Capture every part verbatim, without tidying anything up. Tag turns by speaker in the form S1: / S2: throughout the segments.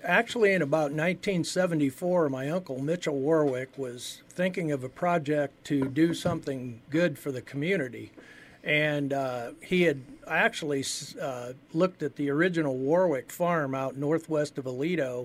S1: actually, in about nineteen seventy-four, my uncle Mitchell Warwick was thinking of a project to do something good for the community. And uh, he had actually uh, looked at the original Warwick farm out northwest of Aledo.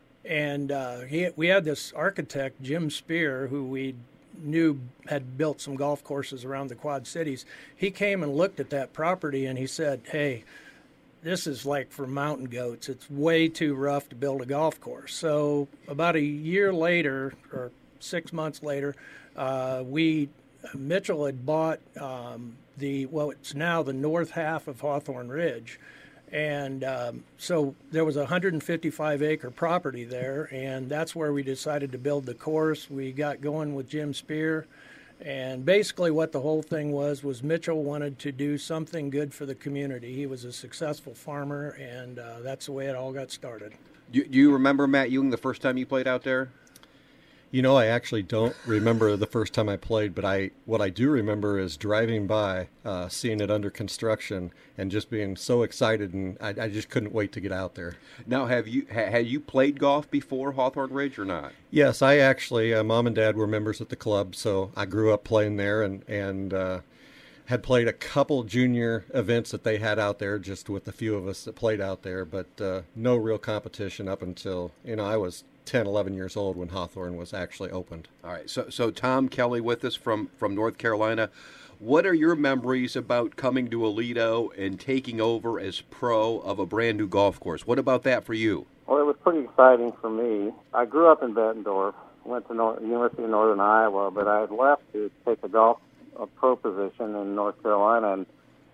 S1: And uh, he, we had this architect, Jim Spear, who we knew had built some golf courses around the Quad Cities. He came and looked at that property, and he said, hey, this is like for mountain goats. It's way too rough to build a golf course. So about a year later, or six months later, uh, we Mitchell had bought um, the, well, it's now the north half of Hawthorne Ridge. And um, so there was a one hundred fifty-five acre property there, and that's where we decided to build the course. We got going with Jim Spear, and basically what the whole thing was was Mitchell wanted to do something good for the community. He was a successful farmer, and uh, that's the way it all got started.
S2: Do, do you remember, Matt Ewing, the first time you played out there?
S3: You know, I actually don't remember the first time I played, but I what I do remember is driving by, uh, seeing it under construction, and just being so excited, and I, I just couldn't wait to get out there.
S2: Now, have you ha, had you played golf before Hawthorne Ridge or not?
S3: Yes, I actually, uh, Mom and Dad were members at the club, so I grew up playing there, and, and uh, had played a couple junior events that they had out there, just with a few of us that played out there, but uh, no real competition up until, you know, I was ten, eleven years old when Hawthorne was actually opened.
S2: All right, so so Tom Kelly with us from, from North Carolina. What are your memories about coming to Aledo and taking over as pro of a brand new golf course? What about that for you?
S4: Well, it was pretty exciting for me. I grew up in Bettendorf, went to North, University of Northern Iowa, but I had left to take a golf a pro position in North Carolina. And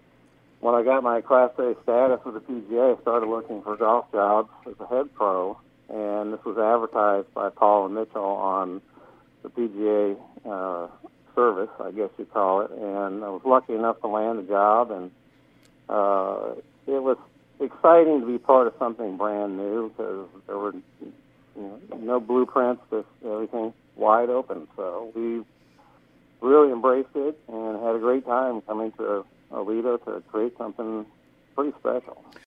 S4: when I got my Class A status with the P G A, I started looking for golf jobs as a head pro. And this was advertised by Paul and Mitchell on the P G A uh, service, I guess you call it. And I was lucky enough to land the job, and uh, it was exciting to be part of something brand new because there were you know, no blueprints, just everything wide open. So we really embraced it and had a great time coming to Aledo to create something pretty special.